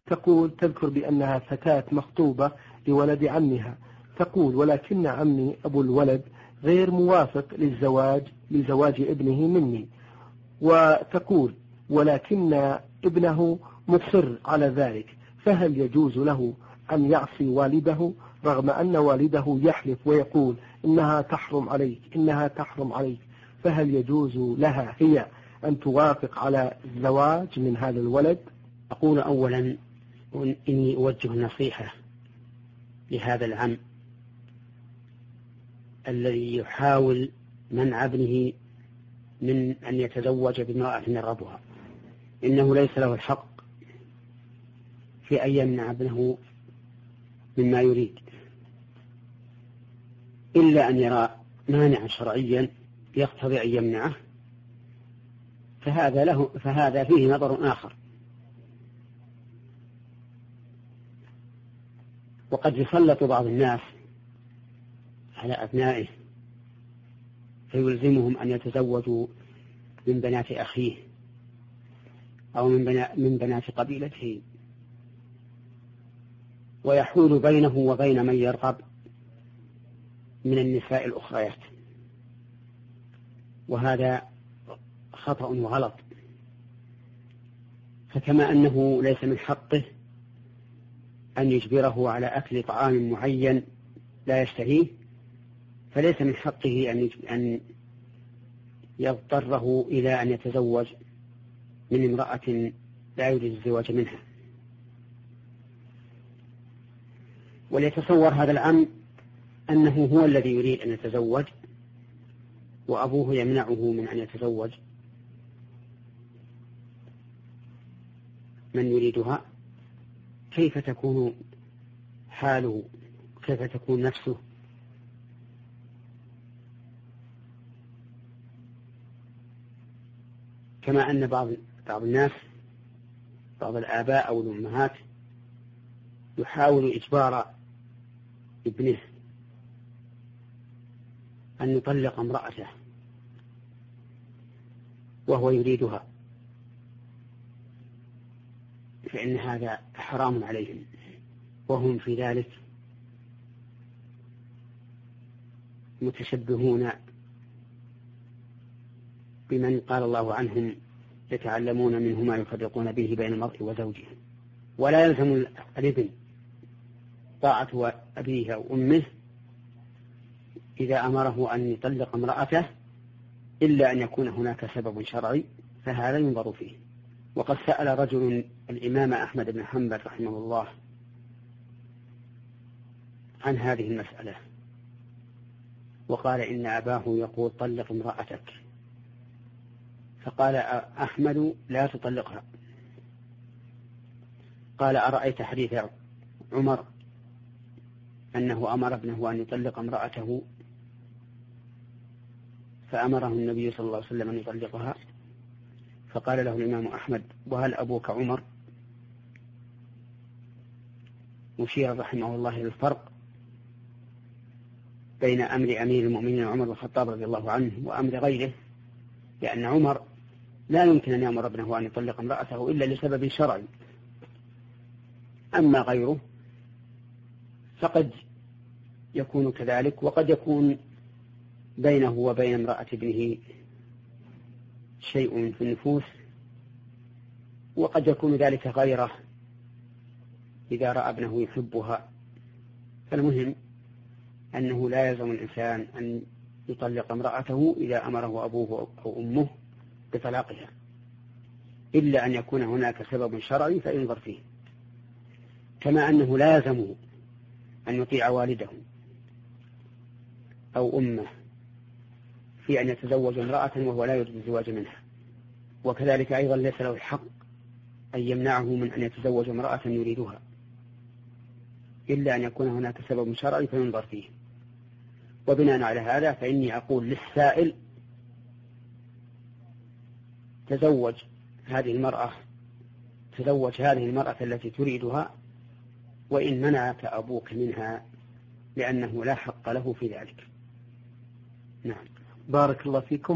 تقول تذكر بأنها فتاة مخطوبة لولد عمها، تقول ولكن عمي أبو الولد غير موافق لزواج ابنه مني، وتقول ولكن ابنه مصر على ذلك، فهل يجوز له أن يعصي والده رغم أن والده يحلف ويقول إنها تحرم عليك إنها تحرم عليك، فهل يجوز لها هي أن توافق على الزواج من هذا الولد؟ أقول أولا إني أوجه نصيحة لهذا العم الذي يحاول منع ابنه من أن يتزوج بامرأة يرغبها، إنه ليس له الحق في أن يمنع ابنه مما يريد إلا أن يرى مانعا شرعيا يقتضي أن يمنعه، فهذا فيه نظر آخر. وقد يسلط بعض الناس على أبنائه فيلزمهم أن يتزوجوا من بنات أخيه أو من بنات قبيلته، ويحول بينه وبين من يرغب من النساء الأخريات، وهذا خطأ وغلط. فكما أنه ليس من حقه أن يجبره على أكل طعام معين لا يشتهيه، فليس من حقه أن يضطره إلى أن يتزوج من امرأة لا يريد الزواج منها. وليتصور هذا العم أنه هو الذي يريد أن يتزوج وأبوه يمنعه من أن يتزوج من يريدها، كيف تكون حاله؟ كيف تكون نفسه؟ كما أن بعض الناس، بعض الآباء أو الأمهات يحاول إجبار ابنه أن يطلق امرأته وهو يريدها، فإن هذا حرام عليهم، وهم في ذلك متشبهون بمن قال الله عنهم يتعلمون منه ما يفرقون به بين المرء وزوجه. ولا يلزم الابن طاعة أبيه أو أمه إذا أمره أن يطلق امرأته إلا أن يكون هناك سبب شرعي، فهذا ينظر فيه. وقد سأل رجل الإمام أحمد بن حنبل رحمه الله عن هذه المسألة، وقال إن أباه يقول طلق امرأتك، فقال أحمد لا تطلقها. قال أرأيت حديث عمر أنه أمر ابنه أن يطلق امرأته فأمره النبي صلى الله عليه وسلم أن يطلقها؟ فقال له الإمام أحمد وهل أبوك عمر؟ مشير رحمه الله للفرق بين أمر أمير المؤمنين عمر بن الخطاب رضي الله عنه وأمر غيره، لأن عمر لا يمكن أن يأمر ابنه أن يطلق امرأته إلا لسبب شرعي، أما غيره فقد يكون كذلك، وقد يكون بينه وبين امرأة ابنه شيء في النفوس، وقد يكون ذلك غيره إذا رأى ابنه يحبها. فالمهم أنه لا يلزم الإنسان أن يطلق امرأته إذا أمره أبوه أو أمه بطلاقها، إلا أن يكون هناك سبب شرعي فينظر فيه. كما أنه لا يلزمه أن يطيع والده أو أمه في أن يتزوج امرأة وهو لا يريد الزواج منها، وكذلك أيضا ليس له الحق أن يمنعه من أن يتزوج امرأة يريدها، إلا أن يكون هناك سبب شرعي فينظر فيه. وبناء على هذا فإني أقول للسائل تزوج هذه المرأة التي تريدها وإن منعك أبوك منها، لأنه لا حق له في ذلك. نعم. بارك الله فيكم.